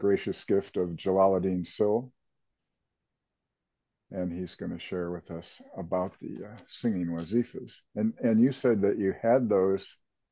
gracious gift of Jalaluddin Sil, and he's going to share with us about the singing wazifas. And you said that you had those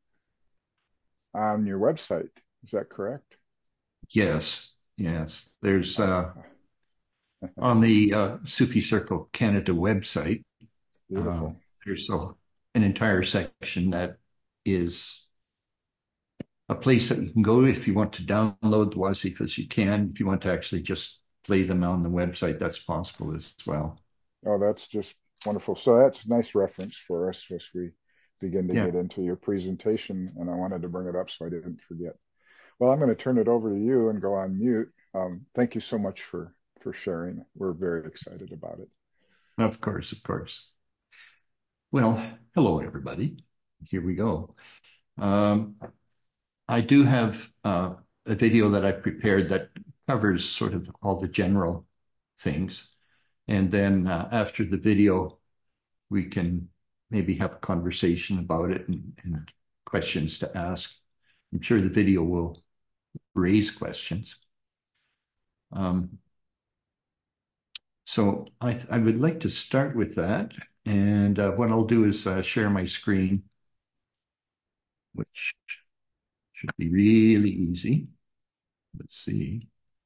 on your website. Is that correct? Yes, yes. There's on the Sufi Circle Canada website, uh, Beautiful. there's an entire section that is a place that you can go if you want to download the wazifas, you can. If you want to actually just play them on the website, that's possible as well. Oh, that's just wonderful. So that's a nice reference for us as we begin to Yeah, get into your presentation, and I wanted to bring it up so I didn't forget. Well, I'm going to turn it over to you and go on mute. Thank you so much for sharing. We're very excited about it. of course, of course. Well, hello, everybody. Here we go. Um, I do have a video that I prepared that covers sort of all the general things. And then after the video, we can maybe have a conversation about it and questions to ask. I'm sure the video will raise questions. Um, so I would like to start with that. And what I'll do is share my screen, which should be really easy. Let's see.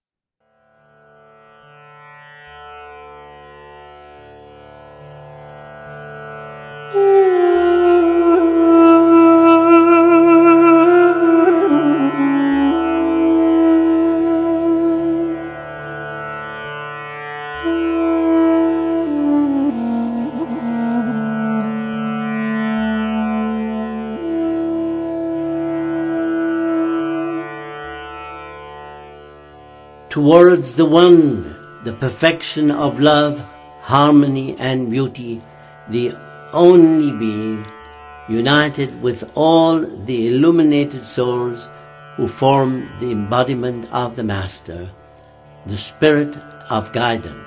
Towards the One, the perfection of love, harmony and beauty, the only being, united with all the illuminated souls who form the embodiment of the Master, the Spirit of guidance.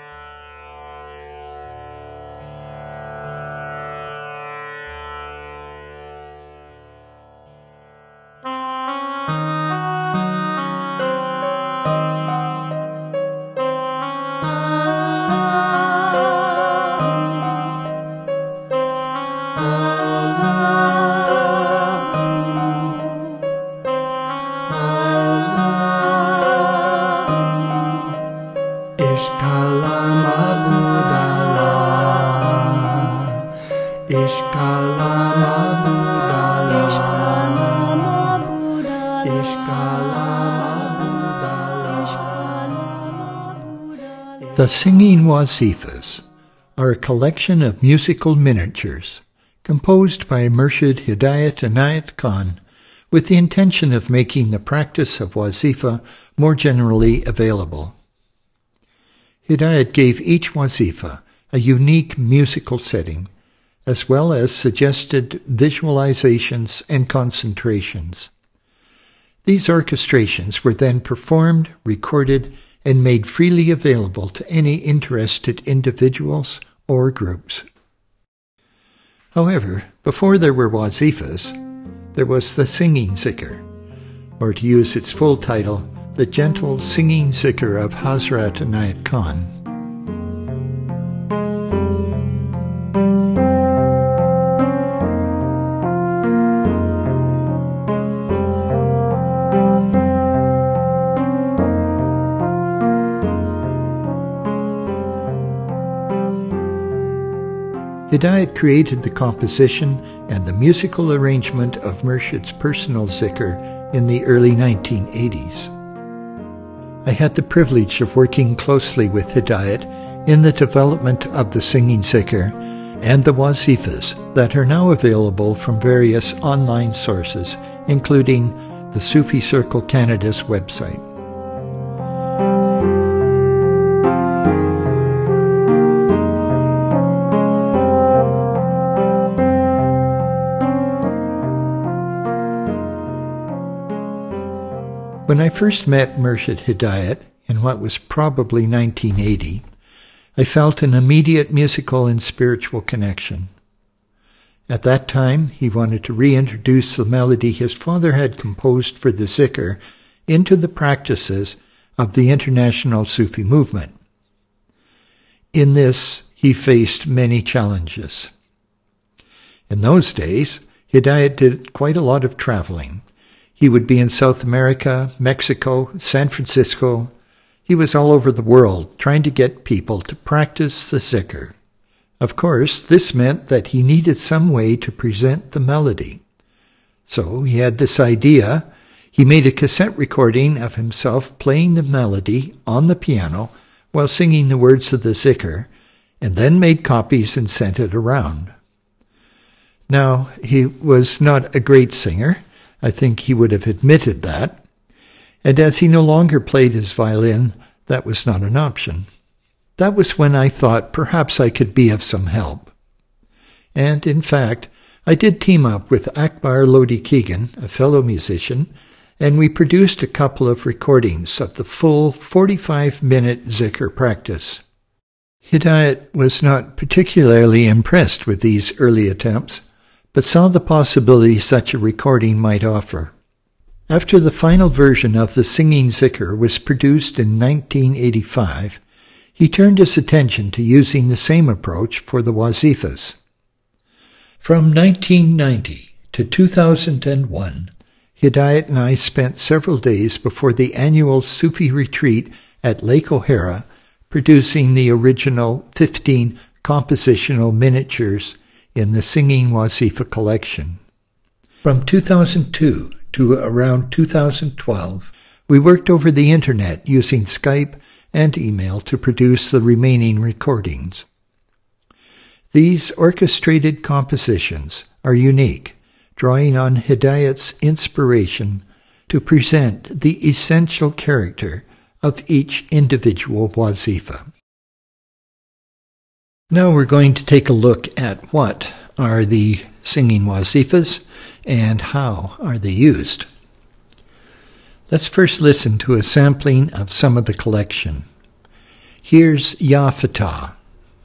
The Singing Wazifas are a collection of musical miniatures composed by Murshid Hidayat Inayat Khan with the intention of making the practice of wazifa more generally available. Hidayat gave each wazifa a unique musical setting, as well as suggested visualizations and concentrations. These orchestrations were then performed, recorded, and made freely available to any interested individuals or groups. However, before there were wazifas, there was the singing zikr, or to use its full title, the gentle singing zikr of Hazrat Inayat Khan. Hidayat created the composition and the musical arrangement of Murshid's personal zikr in the early 1980s. I had the privilege of working closely with Hidayat in the development of the singing zikr and the wazifas that are now available from various online sources, including the Sufi Circle Canada's website. When I first met Murshid Hidayat in what was probably 1980, I felt an immediate musical and spiritual connection. At that time, he wanted to reintroduce the melody his father had composed for the zikr into the practices of the international Sufi movement. In this, he faced many challenges. In those days, Hidayat did quite a lot of traveling. He would be in South America, Mexico, San Francisco. He was all over the world trying to get people to practice the zikr. Of course, this meant that he needed some way to present the melody. So he had this idea. He made a cassette recording of himself playing the melody on the piano while singing the words of the zikr, and then made copies and sent it around. Now, he was not a great singer. I think he would have admitted that. And as he no longer played his violin, that was not an option. That was when I thought perhaps I could be of some help. And, in fact, I did team up with Akbar Lodi Keegan, a fellow musician, and we produced a couple of recordings of the full 45-minute zikr practice. Hidayat was not particularly impressed with these early attempts, but saw the possibility such a recording might offer. After the final version of the Singing Zikr was produced in 1985, he turned his attention to using the same approach for the wazifas. From 1990 to 2001, Hidayat and I spent several days before the annual Sufi retreat at Lake O'Hara producing the original 15 compositional miniatures in the Singing Wazifa collection. From 2002 to around 2012, we worked over the internet using Skype and email to produce the remaining recordings. These orchestrated compositions are unique, drawing on Hidayat's inspiration to present the essential character of each individual wazifa. Now we're going to take a look at what are the singing wazifas and how are they used. Let's first listen to a sampling of some of the collection. Here's Ya Fatah.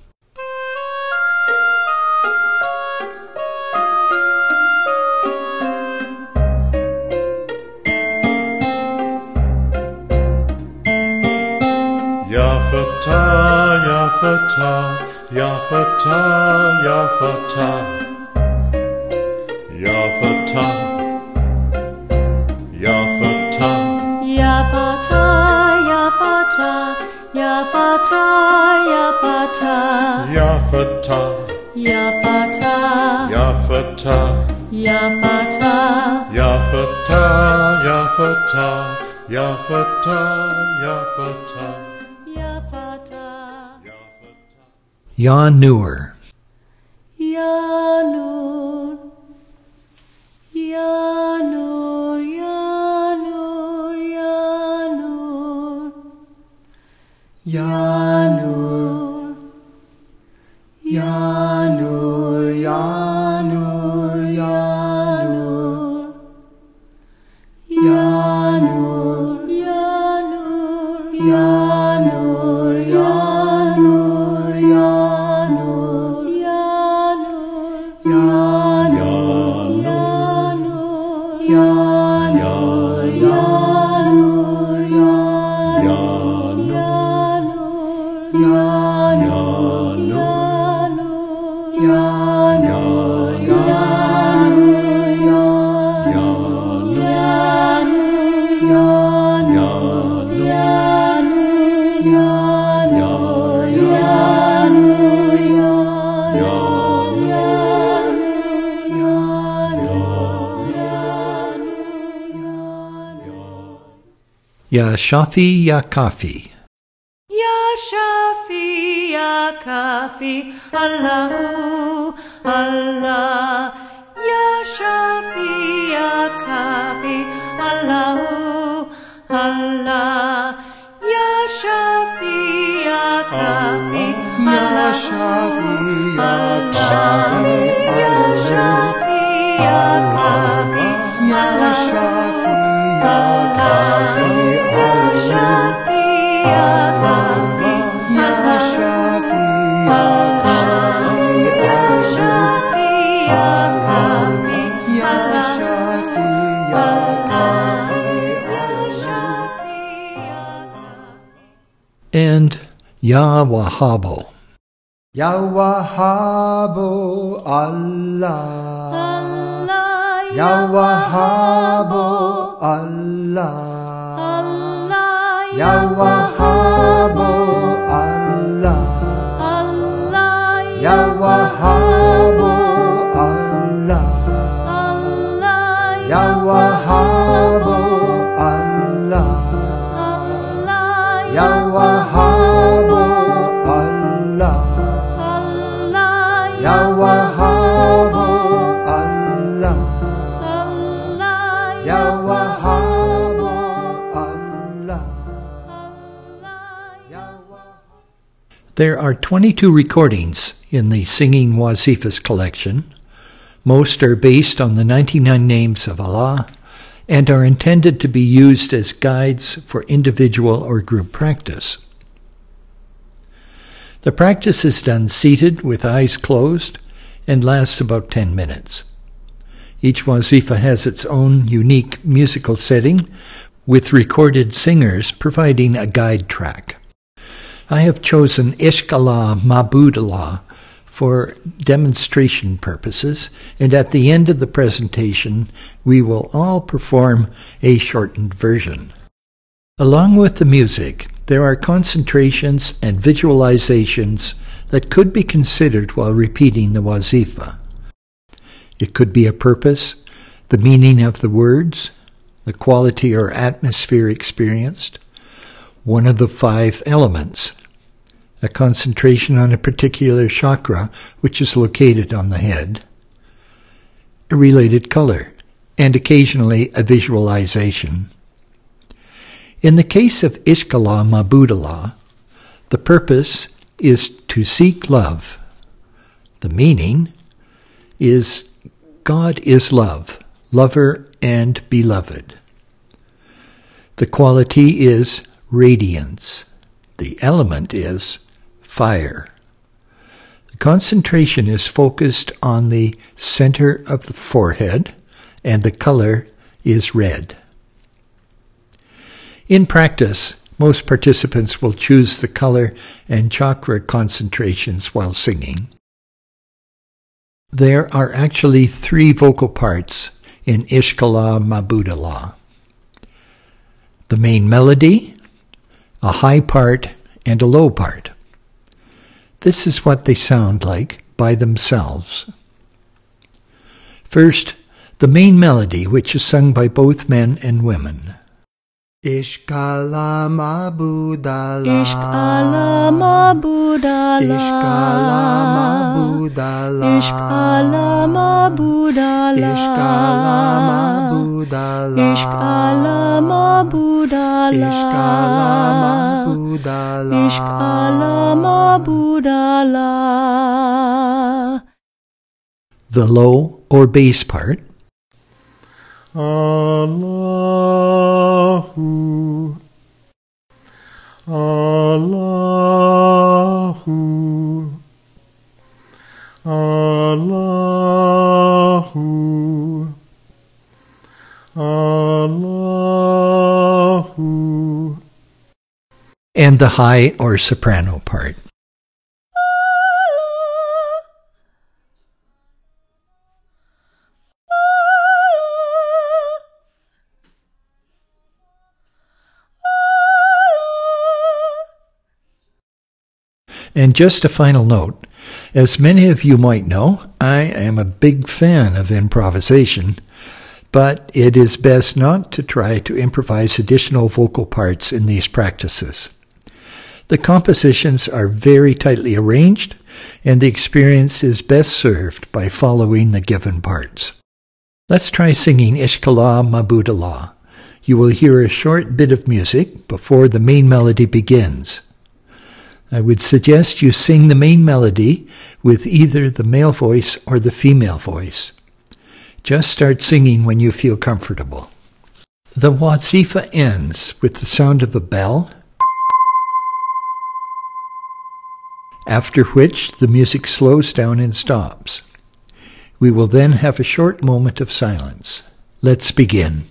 Ya Fatah, Ya Fatah, Ya Fatah, Ya Fatah, Ya Fatah, Ya Fatah, Ya Fatah, Ya Fatah, Ya Fatah, Ya Fatah, Ya Fatah, Ya Fatah, Ya Fatah, Ya Fatah, Ya Fatah, Ya Fatah, Ya Fatah, Ya Fatah, Ya Fatah, Ya Fatah. Ya Nur. Ya Nur, Ya Nur, Ya Nur, Ya Nur, Ya Nur, Ya Nur, Ya Nur, Ya Nur, Ya Nur, Ya Nur, Ya Nur, Ya Nur, Ya Nur, Ya Nur, Ya Ya Nur, Ya Nur, Ya Nur, Ya Ya Shafi, Ya Kafi. Ya Shafi, Ya Kafi, Allahu, Allah. Ya Shafi, Ya Kafi, Allahu, Allah. Ya Shafi, Ya Kafi, Ya Shafi, Ya Kafi, Ya Shafi, Ya Kafi, Ya Shafi, Ya Kafi, Ya Shafi, Ya Kafi, Ya Shafi, Ya Kafi, Ya Shafi, Ya Kafi, Ya Shafi, Ya Kafi, and Ya Wahabo. Ya Wahabo Allah, Allah, Ya Wahabo Allah, Allah, Ya Wahabo Allah, Allah, Ya Wahabo Allah, Allah, Ya Wahabo Allah, Allah, Ya Wahabo Allah, Allah, Ya Wahabo Allah, Allah, Ya Wahabo Allah, Ya Wahabo. There are 22 recordings in the Singing Wazifas collection. Most are based on the 99 names of Allah and are intended to be used as guides for individual or group practice. The practice is done seated with eyes closed and lasts about 10 minutes. Each wazifa has its own unique musical setting, with recorded singers providing a guide track. I have chosen Ishq Allah Ma'bud Allah for demonstration purposes, and at the end of the presentation we will all perform a shortened version. Along with the music, there are concentrations and visualizations that could be considered while repeating the wazifa. It could be a purpose, the meaning of the words, the quality or atmosphere experienced, one of the 5 elements, a concentration on a particular chakra which is located on the head, a related color, and occasionally a visualization. In the case of Ishq Allah Ma'bud Allah, the purpose is to seek love. The meaning is God is love, lover and beloved. The quality is radiance. The element is fire. The concentration is focused on the center of the forehead, and the color is red. In practice, most participants will choose the color and chakra concentrations while singing. There are actually 3 vocal parts in Ishq Allah Ma'bud Allah: the main melody, a high part, and a low part. This is what they sound like by themselves. First, the main melody, which is sung by both men and women. Ishq Allah Ma'bud Allah, Ishq Allah Ma'bud Allah, Ishq Allah Ma'bud Allah, Ishq Allah Ma'bud Allah, Ishq Allah Ma'bud Allah, Ishq Allah Ma'bud Allah, Ishq Allah Ma'bud Allah, Ishq Allah Ma'bud Allah. The low or bass part. Allahu, Allahu, Allahu, Allahu. And the high or soprano part. And just a final note, as many of you might know, I am a big fan of improvisation, but it is best not to try to improvise additional vocal parts in these practices. The compositions are very tightly arranged, and the experience is best served by following the given parts. Let's try singing Ishq Allah Ma'bud Allah. You will hear a short bit of music before the main melody begins. I would suggest you sing the main melody with either the male voice or the female voice. Just start singing when you feel comfortable. The wazifa ends with the sound of a bell, after which the music slows down and stops. We will then have a short moment of silence. Let's begin.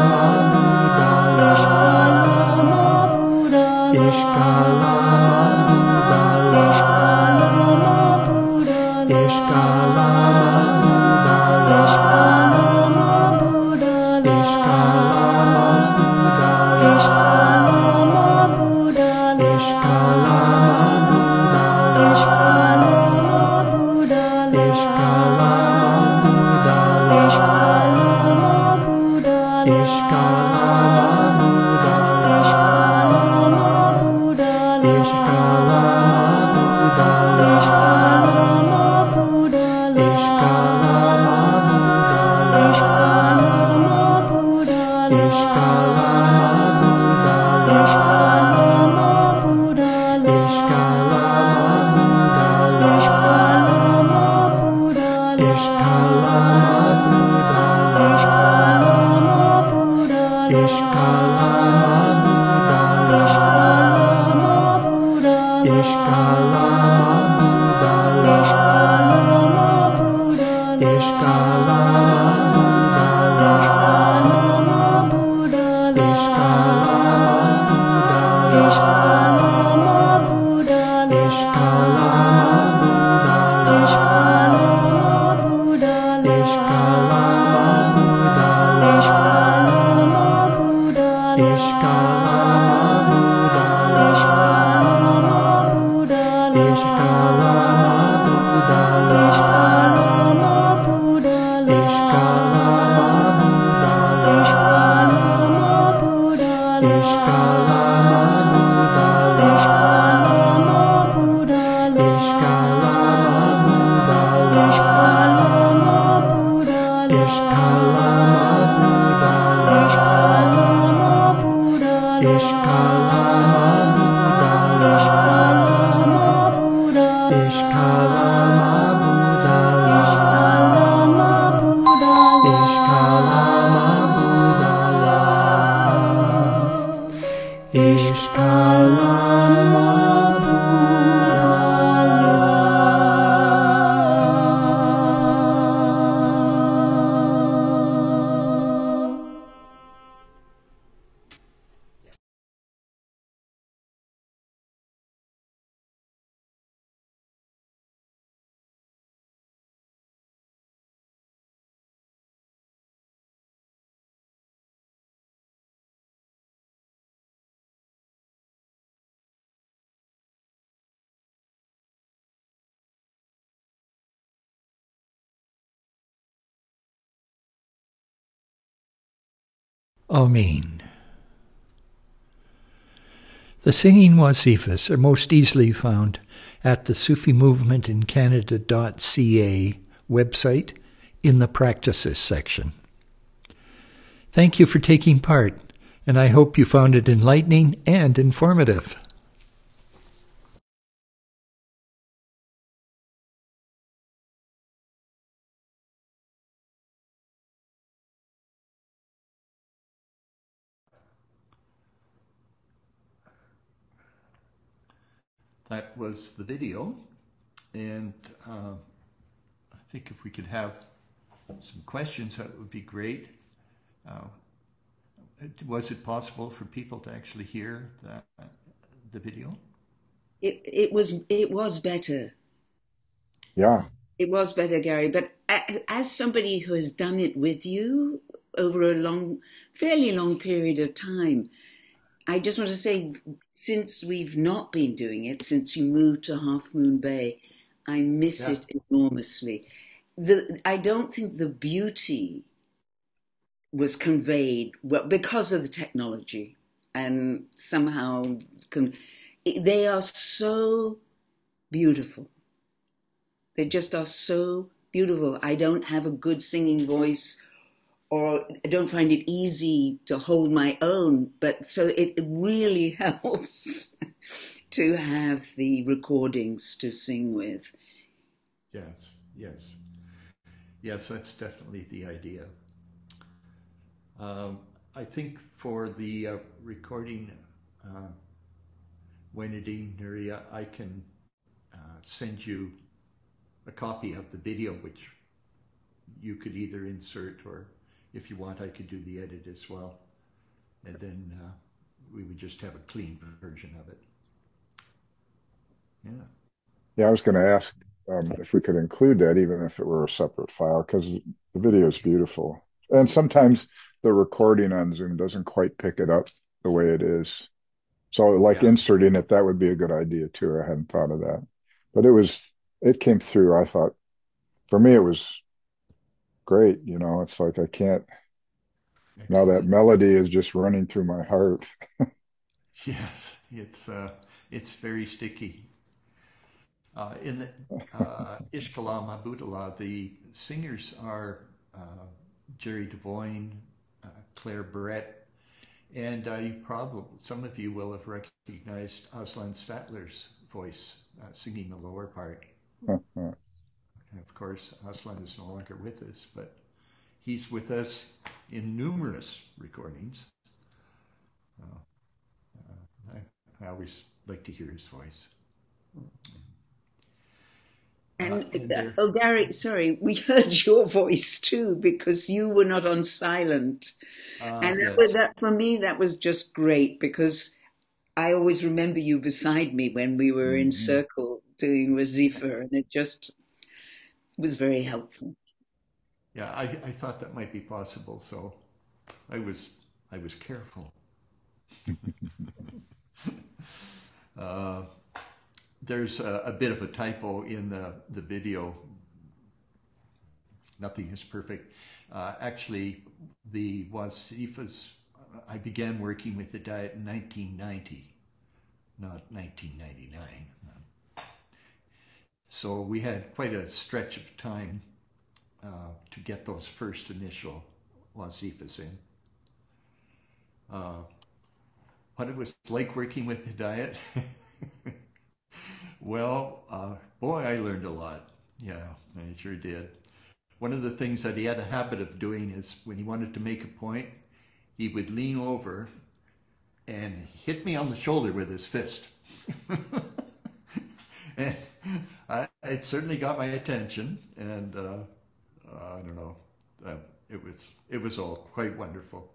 Ishkalama Amen. The singing wasifas are most easily found at the SufiMovementInCanada.ca website in the Practices section. Thank you for taking part, and I hope you found it enlightening and informative. That was the video, and I think if we could have some questions, that would be great. Was it possible for people to actually hear the video? It was better. Yeah. It was better, Gary. But as somebody who has done it with you over a fairly long period of time, I just want to say, since we've not been doing it, since you moved to Half Moon Bay, I miss it enormously. I don't think the beauty was conveyed because of the technology, and somehow they are so beautiful. They just are so beautiful. I don't have a good singing voice, or I don't find it easy to hold my own, but so it really helps to have the recordings to sing with. Yes, that's definitely the idea. I think for the recording, Wendy, Nuria, I can send you a copy of the video, which you could either insert, or if you want, I could do the edit as well. And then we would just have a clean version of it. Yeah, I was going to ask if we could include that, even if it were a separate file, because the video is beautiful. And sometimes the recording on Zoom doesn't quite pick it up the way it is. So inserting it, that would be a good idea too. I hadn't thought of that. But it came through. I thought, for me, it was great. It's like I can't, now that melody is just running through my heart. Yes, it's very sticky. In the Ishkalam Abudallah, the singers are Jerry Devoyne, Claire Barrett, and some of you will have recognized Aslan Statler's voice singing the lower part. And of course, Aslan is no longer with us, but he's with us in numerous recordings. I always like to hear his voice. Gary, sorry, we heard your voice too, because you were not on silent. That for me, that was just great, because I always remember you beside me when we were in circle doing Wazifa, and it just was very helpful. Yeah, I thought that might be possible, so I was careful. There's a bit of a typo in the video. Nothing is perfect. Actually, the Wasifas, I began working with Hidayat in 1990, not 1999. So we had quite a stretch of time to get those first initial Wasifas in. What it was like working with Hidayat? Well, boy, I learned a lot. Yeah, I sure did. One of the things that he had a habit of doing is when he wanted to make a point, he would lean over and hit me on the shoulder with his fist. And it certainly got my attention, and I don't know, it was all quite wonderful.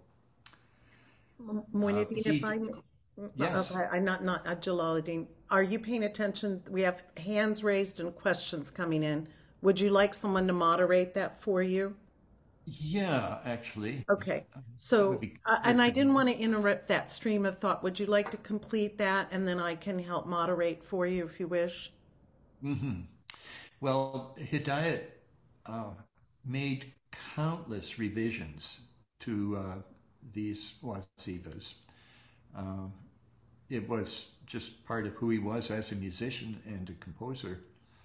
Moinuddin, yes. Okay, I'm not Jalaluddin. Are you paying attention? We have hands raised and questions coming in. Would you like someone to moderate that for you? Yeah, actually. Okay. So, and I didn't want to interrupt that stream of thought. Would you like to complete that, and then I can help moderate for you if you wish? Mm-hmm. Well, Hidayat made countless revisions to these wasivas. It was just part of who he was as a musician and a composer.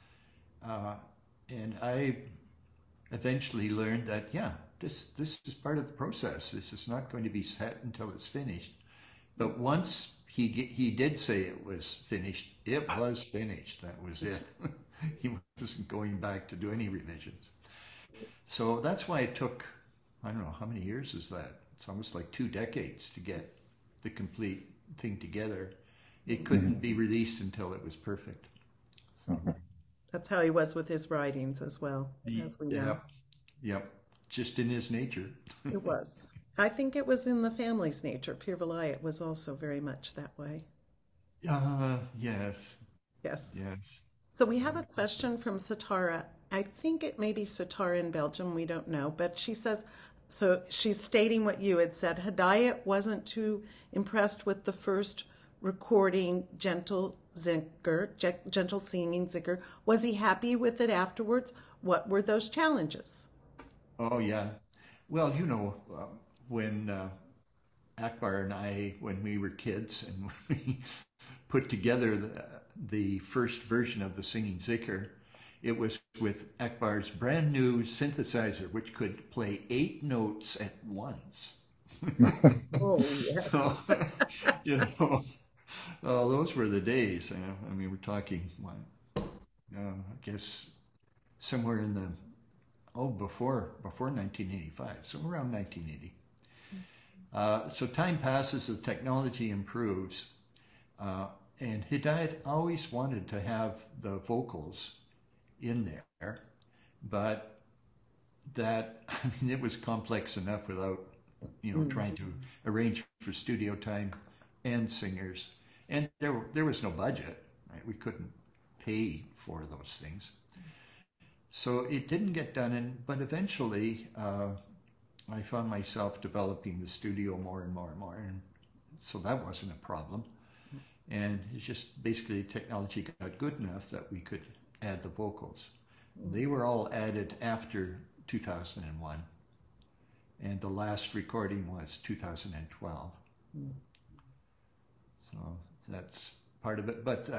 And I eventually learned that, yeah, this is part of the process. This is not going to be set until it's finished. But once he did say it was finished, it was finished. That was it. He wasn't going back to do any revisions. So that's why it took, I don't know, how many years is that? It's almost like 2 decades to get the complete thing together. It couldn't be released until it was perfect. So. That's how he was with his writings as well, as we know. Yep. Just in his nature. It was. I think it was in the family's nature. Pir Vilayat was also very much that way. Yes. Yes. Yes. So we have a question from Satara. I think it may be Satara in Belgium. We don't know. But she says, so she's stating what you had said. Hidayat wasn't too impressed with the first recording, Gentle Singing Zikr. Was he happy with it afterwards? What were those challenges? Oh, yeah. Well, when Akbar and I, when we were kids and we put together the first version of the Singing Zikr, it was with Akbar's brand new synthesizer, which could play 8 notes at once. Oh, yes. So, well, those were the days. I mean, we're talking, I guess, somewhere in the, before 1985, so around 1980. So time passes, the technology improves, and Hidayat always wanted to have the vocals in there, but it was complex enough without, trying to arrange for studio time and singers. And there was no budget, right? We couldn't pay for those things. So it didn't get done, but eventually I found myself developing the studio more and more and more, and so that wasn't a problem. And it's just basically technology got good enough that we could add the vocals. They were all added after 2001, and the last recording was 2012. So that's part of it. But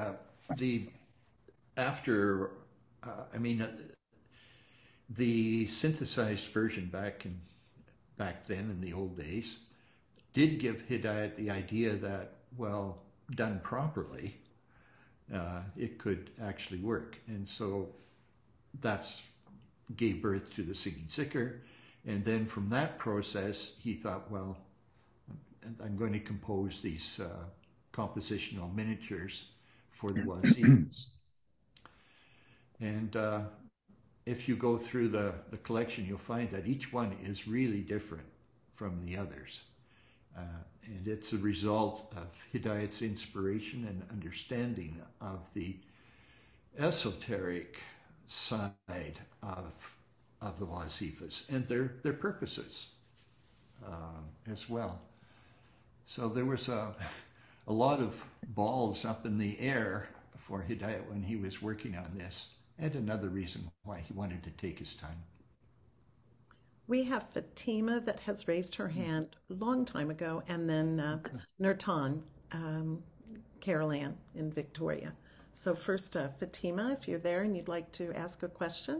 the synthesized version back then in the old days did give Hidayat the idea that, well, done properly, it could actually work. And so that's gave birth to the Singing Zikr. And then from that process, he thought, well, I'm going to compose these compositional miniatures for the wazifas. And if you go through the collection, you'll find that each one is really different from the others. And it's a result of Hidayat's inspiration and understanding of the esoteric side of the wazifas and their purposes as well. So there was a lot of balls up in the air for Hidayat when he was working on this, and another reason why he wanted to take his time. We have Fatima that has raised her hand a long time ago, and then Nurtan, Carol Ann in Victoria. So first, Fatima, if you're there and you'd like to ask a question.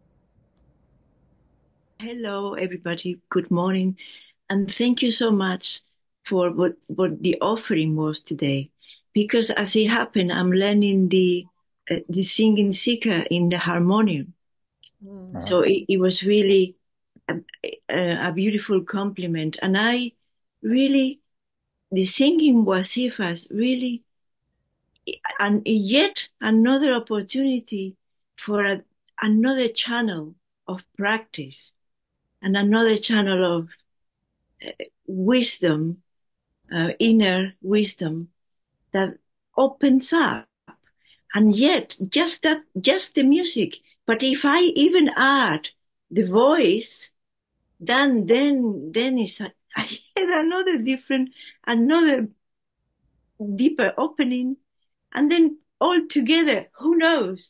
Hello, everybody. Good morning. And thank you so much for what the offering was today. Because as it happened, I'm learning the Singing Zikr in the harmonium. Mm-hmm. So it was really a beautiful compliment. And the singing wazifas really, and yet another opportunity for another channel of practice and another channel of wisdom, inner wisdom that opens up. And yet just the music. But if I even add the voice, then it's I had another deeper opening, and then all together, who knows?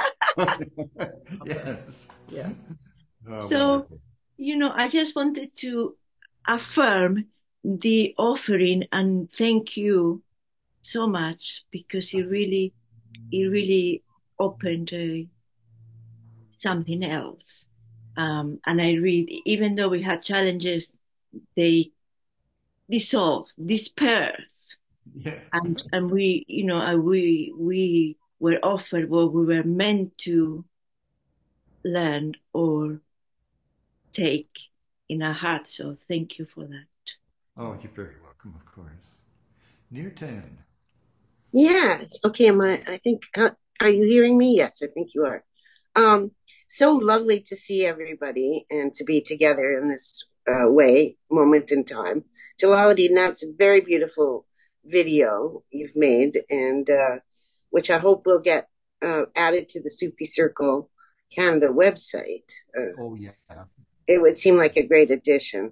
Yes. Oh, so, I just wanted to affirm the offering, and thank you so much, because it really opened something else. And I read, even though we had challenges, they dissolve, disperse. Yeah. And we, we were offered what we were meant to learn or take in our hearts. So thank you for that. Oh, you're very welcome, of course. Nirtan. Yes. Okay. I think, are you hearing me? Yes, I think you are. So lovely to see everybody and to be together in this moment in time. Jalaluddin, that's a very beautiful video you've made, and which I hope will get added to the Sufi Circle Canada website. Oh, yeah. It would seem like a great addition.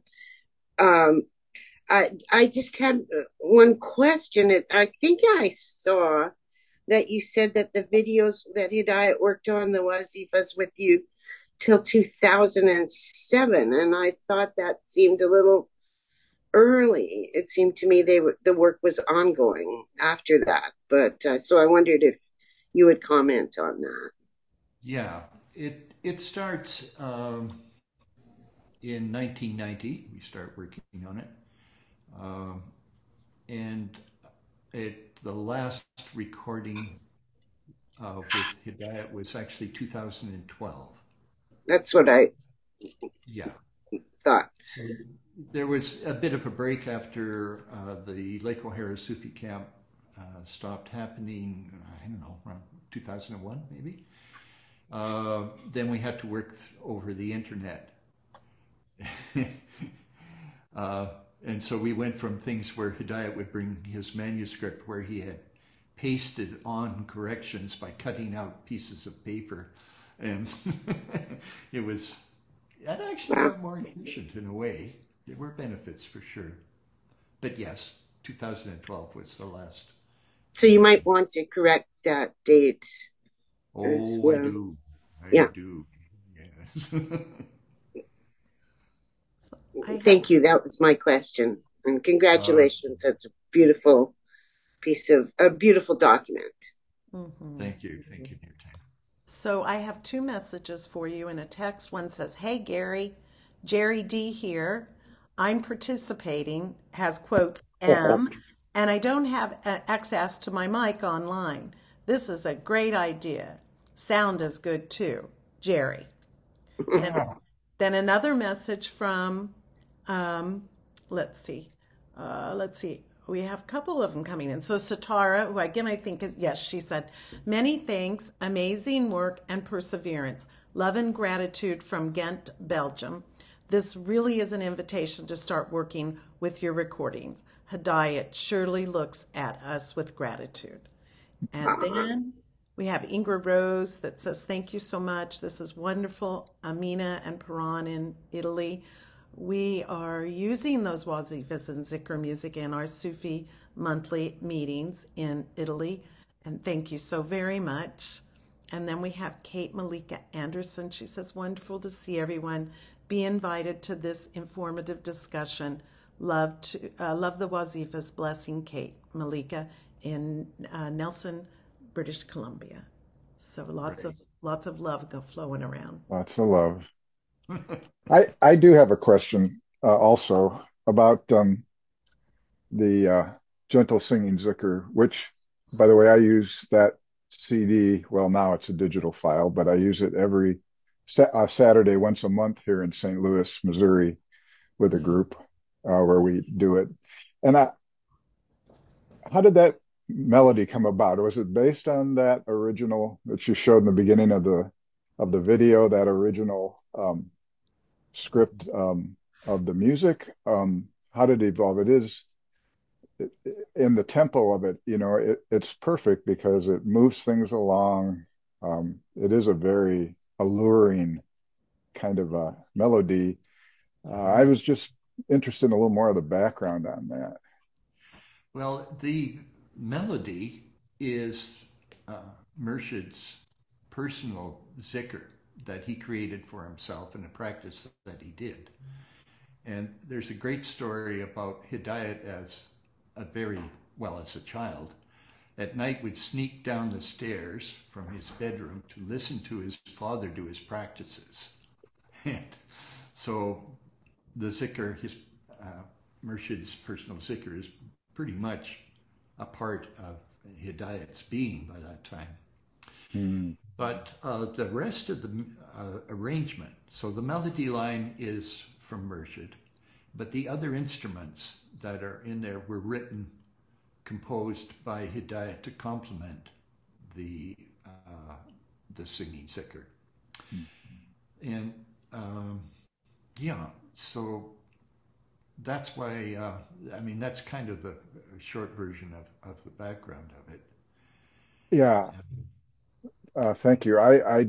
I just had one question. I think I saw that you said that the videos that Hidayat worked on, the wazifas with you till 2007, and I thought that seemed a little early. It seemed to me the work was ongoing after that, but so I wondered if you would comment on that. Yeah, it starts in 1990. We start working on it, and the last recording with Hidayat was actually 2012. That's what I thought. So there was a bit of a break after the Lake O'Hara Sufi camp stopped happening, I don't know, around 2001 maybe. Then we had to work over the internet. And so we went from things where Hidayat would bring his manuscript where he had pasted on corrections by cutting out pieces of paper. And it actually got more efficient in a way. There were benefits for sure. But yes, 2012 was the last. So you might want to correct that date. Oh, well. I do. Yes. Thank you. That was my question. And congratulations. That's a beautiful document. Mm-hmm. Thank you. Thank you, Nirtan. So I have two messages for you in a text. One says, "Hey, Gary, Jerry D here. I'm participating," has quotes M, and I don't have access to my mic online. This is a great idea. Sound is good too, Jerry. And then another message from, let's see. We have a couple of them coming in. So Satara, who again I think is, yes, she said, "Many thanks, amazing work and perseverance. Love and gratitude from Ghent, Belgium. This really is an invitation to start working with your recordings. Hidayat surely looks at us with gratitude." And then we have Ingrid Rose that says, "Thank you so much. This is wonderful. Amina and Paran in Italy. We are using those wazifas and zikr music in our Sufi monthly meetings in Italy. And thank you so very much." And then we have Kate Malika Anderson. She says, "Wonderful to see everyone. Be invited to this informative discussion. Love the wazifas. Blessing, Kate Malika in Nelson, British Columbia." So lots of love flowing around. Lots of love. I do have a question also about the Gentle Singing Zikr, which, by the way, I use that CD. Well, now it's a digital file, but I use it every Saturday, once a month here in St. Louis, Missouri, with a group where we do it. And how did that melody come about? Was it based on that original that you showed in the beginning of the video, that original script of the music? How did it evolve? It is in the tempo of it, it's perfect because it moves things along. It is a very alluring kind of a melody. I was just interested in a little more of the background on that. Well, the melody is Murshid's personal zikr that he created for himself and a practice that he did. And there's a great story about Hidayat as as a child. At night, would sneak down the stairs from his bedroom to listen to his father do his practices. And so the zikr, his Murshid's personal zikr, is pretty much a part of Hidayat's being by that time. Mm. But the rest of the arrangement, so the melody line is from Murshid, but the other instruments that are in there were composed by Hidayat to complement the singing zikr. Mm-hmm. And so that's why, that's kind of a short version of the background of it. Yeah. Thank you. I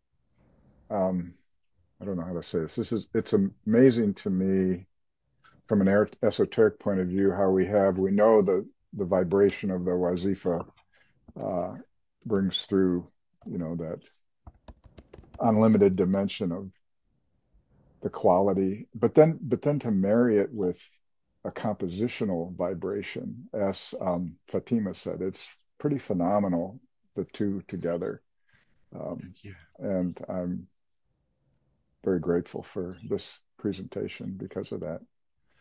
don't know how to say this. It's amazing to me from an esoteric point of view how we know the vibration of the wazifa brings through, that unlimited dimension of the quality, but then to marry it with a compositional vibration, as Fatima said, it's pretty phenomenal, the two together. And I'm very grateful for this presentation because of that.